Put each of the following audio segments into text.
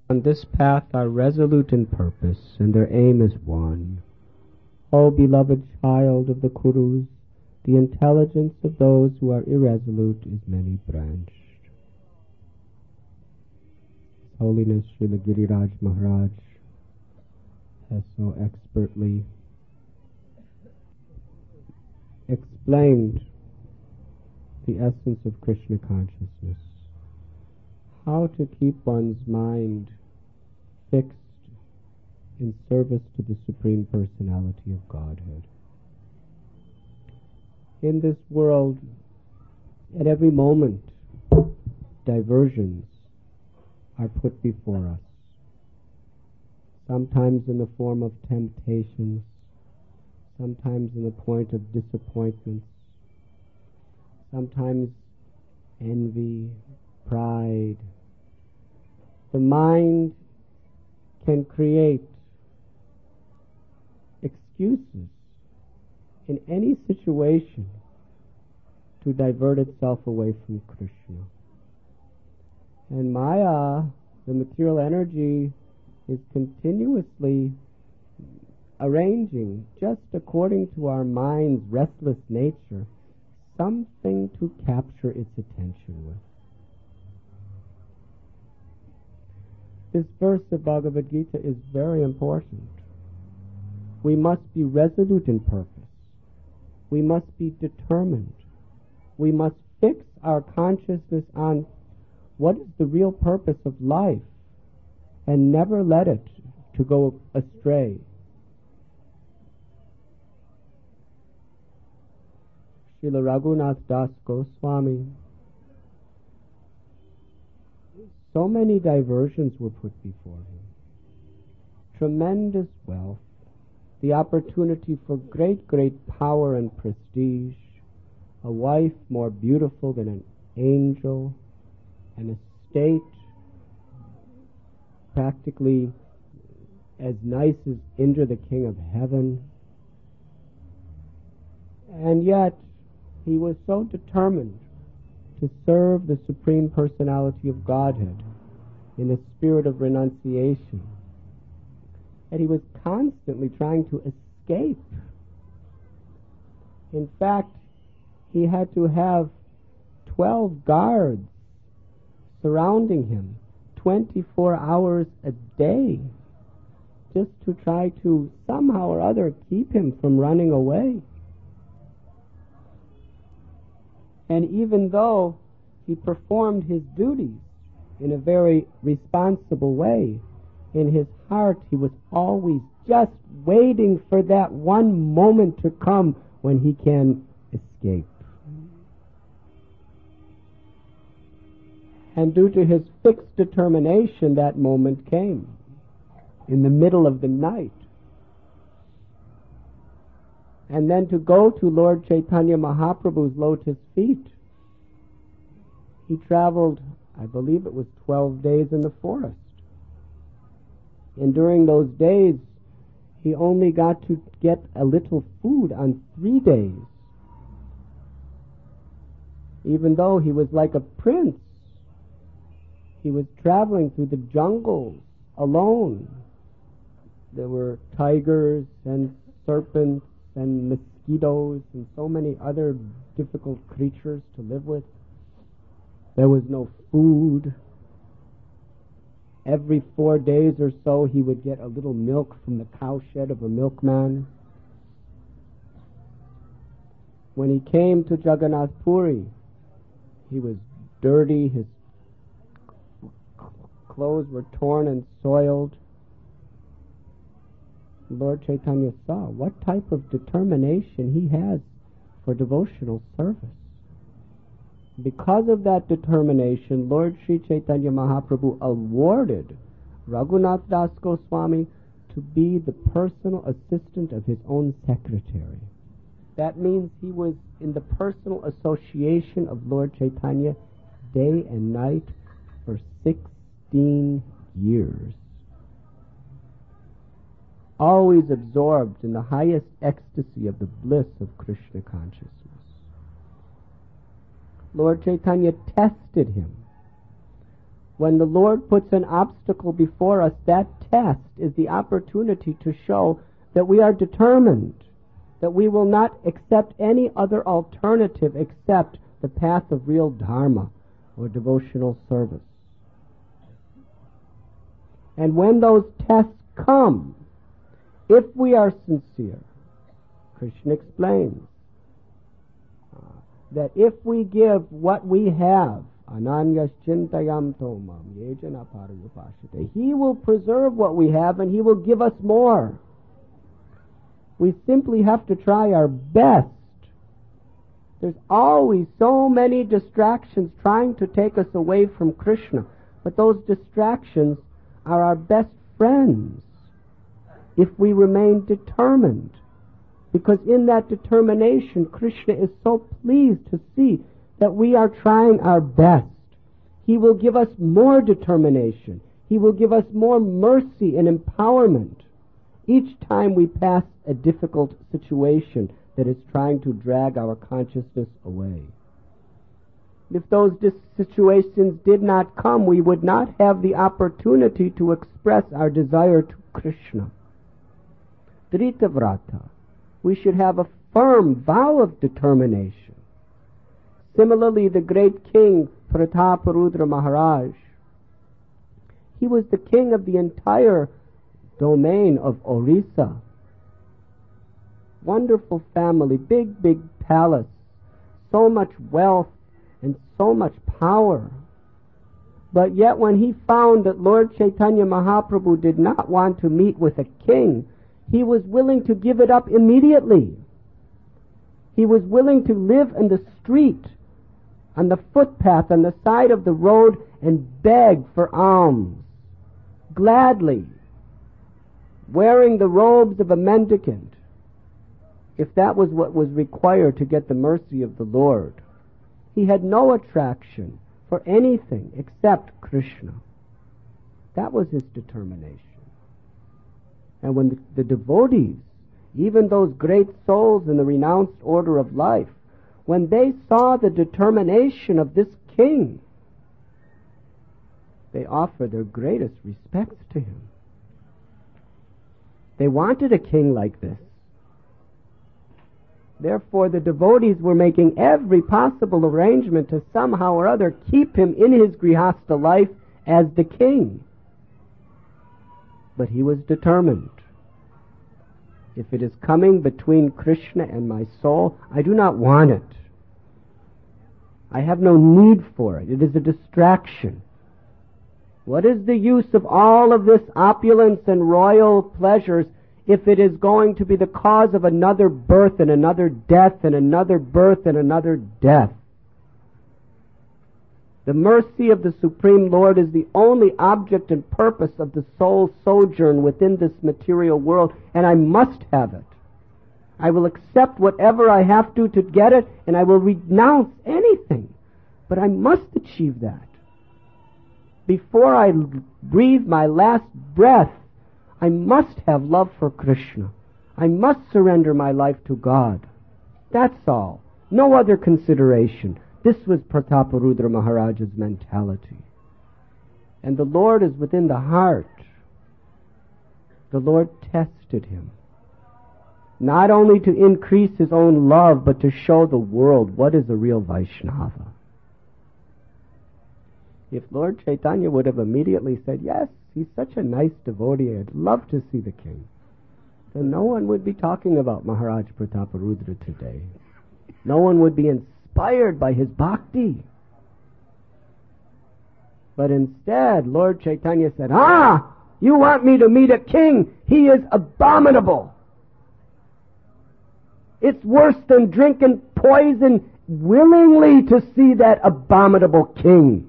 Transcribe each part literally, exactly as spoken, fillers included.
on this path are resolute in purpose, and their aim is one. O beloved child of the Kurus, the intelligence of those who are irresolute is many-branched. His Holiness Srila Giriraj Maharaj has so expertly explained the essence of Krishna consciousness, how to keep one's mind fixed in service to the Supreme Personality of Godhead. In this world, at every moment, diversions are put before us, sometimes in the form of temptations, sometimes in the point of disappointments, sometimes envy, pride. The mind can create excuses in any situation to divert itself away from Krishna. And Maya, the material energy, is continuously arranging, just according to our mind's restless nature, something to capture its attention with. This verse of Bhagavad Gita is very important. We must be resolute in purpose. We must be determined. We must fix our consciousness on what is the real purpose of life and never let it to go astray. Srila Raghunath Das Goswami, so many diversions were put before him. Tremendous wealth, the opportunity for great, great power and prestige, a wife more beautiful than an angel, an estate practically as nice as Indra, the king of heaven. And yet, he was so determined to serve the Supreme Personality of Godhead in a spirit of renunciation that he was constantly trying to escape. In fact, he had to have twelve guards surrounding him twenty-four hours a day just to try to somehow or other keep him from running away. And even though he performed his duties in a very responsible way, in his heart he was always just waiting for that one moment to come when he can escape. And due to his fixed determination, that moment came in the middle of the night. And then to go to Lord Chaitanya Mahaprabhu's lotus feet, he traveled, I believe it was twelve days in the forest. And during those days, he only got to get a little food on three days. Even though he was like a prince, he was traveling through the jungles alone. There were tigers and serpents and mosquitoes and so many other difficult creatures to live with. There was no food. Every four days or so he would get a little milk from the cowshed of a milkman. When he came to Jagannath Puri, he was dirty, his clothes were torn and soiled. Lord Chaitanya saw what type of determination he has for devotional service. Because of that determination, Lord Sri Chaitanya Mahaprabhu awarded Raghunath Das Goswami to be the personal assistant of his own secretary. That means he was in the personal association of Lord Chaitanya day and night for sixteen years. Always absorbed in the highest ecstasy of the bliss of Krishna consciousness. Lord Chaitanya tested him When the Lord puts an obstacle before us, that test is the opportunity to show that we are determined, that we will not accept any other alternative except the path of real dharma or devotional service. And when those tests come, if we are sincere, Krishna explains uh, that if we give what we have, Ananyas chintayam tomam yejana parayupashite, He will preserve what we have and He will give us more. We simply have to try our best. There's always so many distractions trying to take us away from Krishna, but those distractions are our best friends if we remain determined. Because in that determination, Krishna is so pleased to see that we are trying our best. He will give us more determination. He will give us more mercy and empowerment each time we pass a difficult situation that is trying to drag our consciousness away. If those dis- situations did not come, we would not have the opportunity to express our desire to Krishna. Dritavrata. We should have a firm vow of determination. Similarly, the great king Prataparudra Maharaj, he was the king of the entire domain of Orissa. Wonderful family, big, big palace, so much wealth and so much power. But yet when he found that Lord Chaitanya Mahaprabhu did not want to meet with a king, he was willing to give it up immediately. He was willing to live in the street, on the footpath, on the side of the road, and beg for alms, gladly, wearing the robes of a mendicant, if that was what was required to get the mercy of the Lord. He had no attraction for anything except Krishna. That was his determination. And when the, the devotees, even those great souls in the renounced order of life, when they saw the determination of this king, they offered their greatest respects to him. They wanted a king like this. Therefore, the devotees were making every possible arrangement to somehow or other keep him in his grihastha life as the king. But he was determined. If it is coming between Krishna and my soul, I do not want it. I have no need for it. It is a distraction. What is the use of all of this opulence and royal pleasures if it is going to be the cause of another birth and another death and another birth and another death? The mercy of the Supreme Lord is the only object and purpose of the soul's sojourn within this material world, and I must have it. I will accept whatever I have to to get it, and I will renounce anything. But I must achieve that. Before I breathe my last breath, I must have love for Krishna. I must surrender my life to God. That's all. No other consideration. This was Prataparudra Maharaj's mentality. And the Lord is within the heart. The Lord tested him, not only to increase his own love, but to show the world what is a real Vaishnava. If Lord Chaitanya would have immediately said, yes, he's such a nice devotee, I'd love to see the king, then no one would be talking about Maharaj Prataparudra today. No one would be inspired by his bhakti. But instead, Lord Chaitanya said, ah, you want me to meet a king? He is abominable. It's worse than drinking poison willingly to see that abominable king.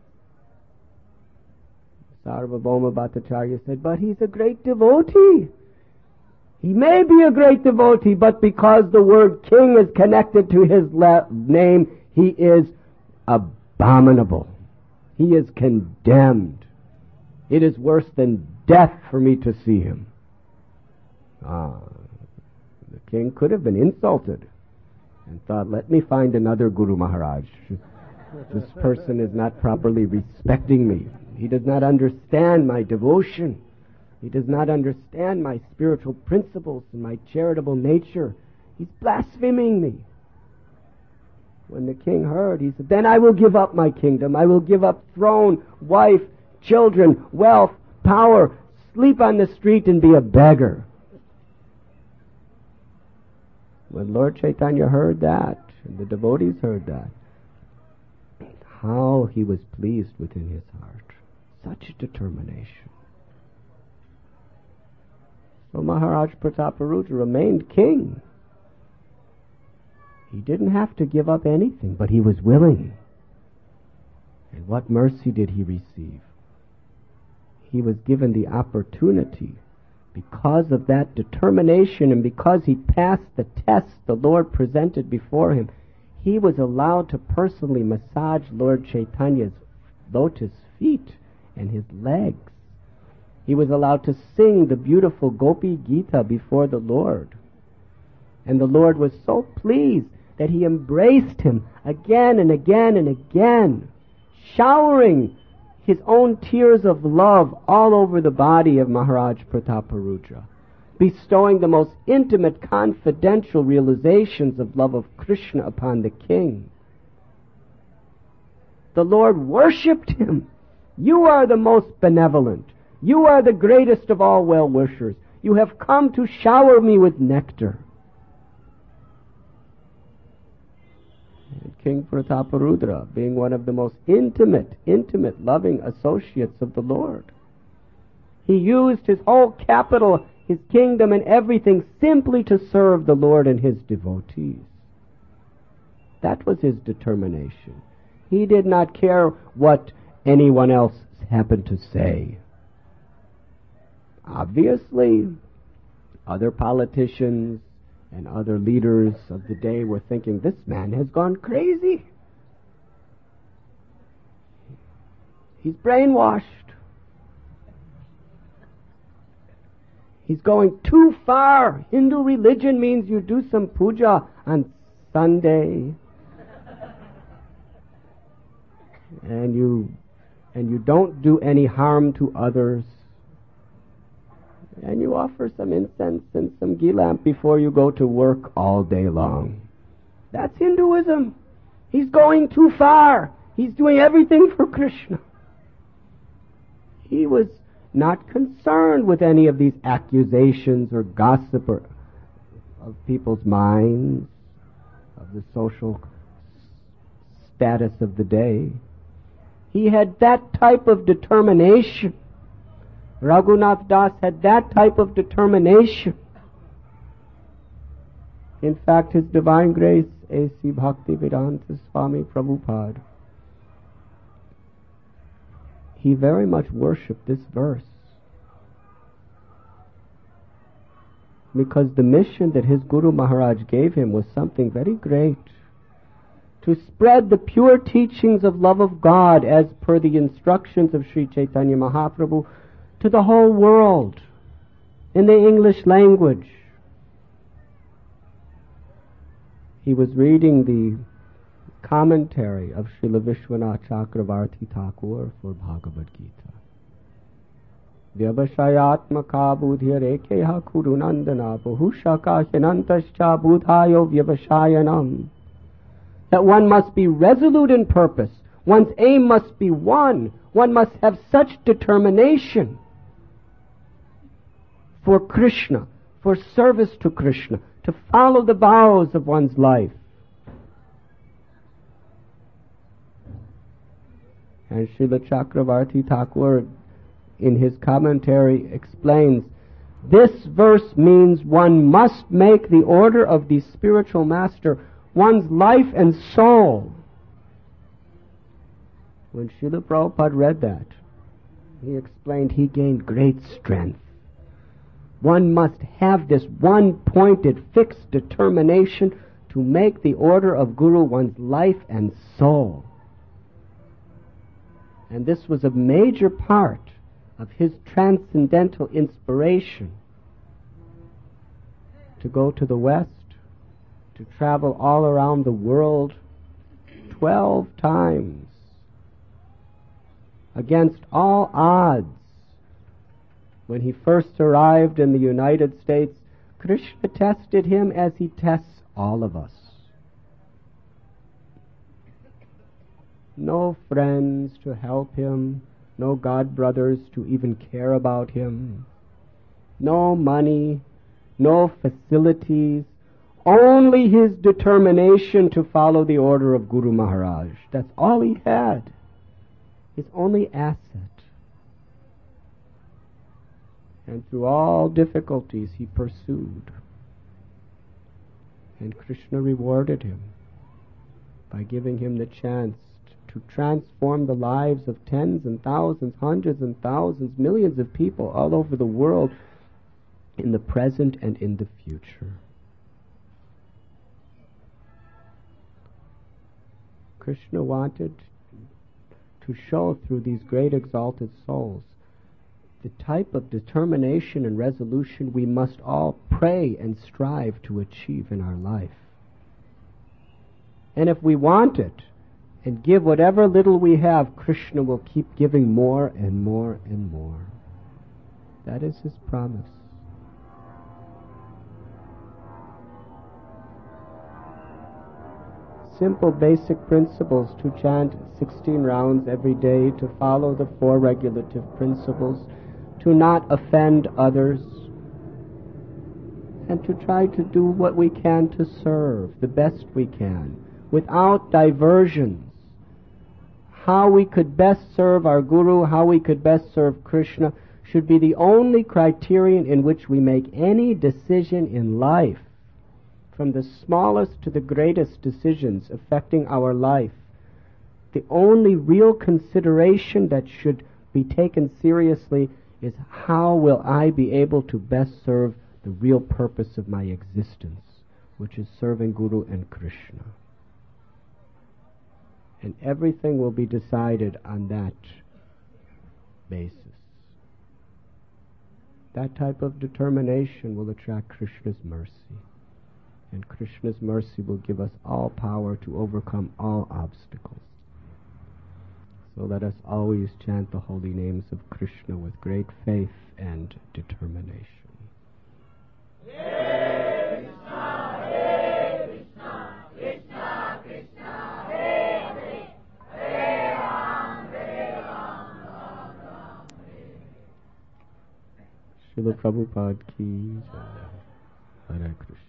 Sarvabhauma Bhattacharya said, but he's a great devotee. He may be a great devotee, but because the word king is connected to his la- name, he is abominable. He is condemned. It is worse than death for me to see him. Ah, the king could have been insulted and thought, let me find another Guru Maharaj. This person is not properly respecting me. He does not understand my devotion. He does not understand my spiritual principles and my charitable nature. He's blaspheming me. When the king heard, he said, then I will give up my kingdom. I will give up throne, wife, children, wealth, power, sleep on the street and be a beggar. When Lord Chaitanya heard that, and the devotees heard that, how he was pleased within his heart. Such determination. So Maharaj Prataparudra remained king. He didn't have to give up anything, but he was willing. And what mercy did he receive? He was given the opportunity, because of that determination and because he passed the test the Lord presented before him, he was allowed to personally massage Lord Chaitanya's lotus feet and his legs. He was allowed to sing the beautiful Gopi Gita before the Lord. And the Lord was so pleased that he embraced him again and again and again, showering his own tears of love all over the body of Maharaj Prataparudra, bestowing the most intimate, confidential realizations of love of Krishna upon the king. The Lord worshipped him. You are the most benevolent. You are the greatest of all well-wishers. You have come to shower me with nectar. And King Prataparudra, being one of the most intimate, intimate, loving associates of the Lord, he used his whole capital, his kingdom and everything simply to serve the Lord and his devotees. That was his determination. He did not care what anyone else happened to say. Obviously, other politicians and other leaders of the day were thinking, this man has gone crazy. He's brainwashed. He's going too far. Hindu religion means you do some puja on Sunday. and you and you don't do any harm to others. And you offer some incense and some ghee lamp before you go to work all day long. That's Hinduism. He's going too far. He's doing everything for Krishna. He was not concerned with any of these accusations or gossip or of people's minds, of the social status of the day. He had that type of determination. Raghunath Das had that type of determination. In fact, His Divine Grace, A C Bhaktivedanta Swami Prabhupada, he very much worshipped this verse, because the mission that his Guru Maharaj gave him was something very great. To spread the pure teachings of love of God as per the instructions of Sri Chaitanya Mahaprabhu to the whole world in the English language. He was reading the commentary of Srila Vishwanath Chakravarti Thakur for Bhagavad Gita. Vyavashayatmaka budhya rekeha kurunandana bahushaka hinantascha budhayo vyavashayanam. That one must be resolute in purpose. One's aim must be one. One must have such determination for Krishna, for service to Krishna, to follow the vows of one's life. And Srila Chakravarti Thakur, in his commentary, explains, this verse means one must make the order of the spiritual master one's life and soul. When Srila Prabhupada read that, he explained he gained great strength. One must have this one-pointed, fixed determination to make the order of Guru one's life and soul. And this was a major part of his transcendental inspiration to go to the West, to travel all around the world, to twelve times. Against all odds, when he first arrived in the United States, Krishna tested him as he tests all of us. No friends to help him, no god brothers to even care about him, no money, no facilities, only his determination to follow the order of Guru Maharaj. That's all he had, his only asset. And through all difficulties he pursued. And Krishna rewarded him by giving him the chance to transform the lives of tens and thousands, hundreds and thousands, millions of people all over the world in the present and in the future. Krishna wanted to show through these great exalted souls the type of determination and resolution we must all pray and strive to achieve in our life. And if we want it and give whatever little we have, Krishna will keep giving more and more and more. That is his promise. Simple basic principles: to chant sixteen rounds every day, to follow the four regulative principles, to not offend others, and to try to do what we can to serve the best we can, without diversions. How we could best serve our Guru, how we could best serve Krishna, should be the only criterion in which we make any decision in life, from the smallest to the greatest decisions affecting our life. The only real consideration that should be taken seriously is, how will I be able to best serve the real purpose of my existence, which is serving Guru and Krishna. And everything will be decided on that basis. That type of determination will attract Krishna's mercy. And Krishna's mercy will give us all power to overcome all obstacles. So let us always chant the holy names of Krishna with great faith and determination. Hare Krishna, Hare Krishna, Krishna Krishna, Hare Hare, Hare Ram, Hare Ram, Ram Ram, Hare. Srila Prabhupada ki jai. Hare Krishna.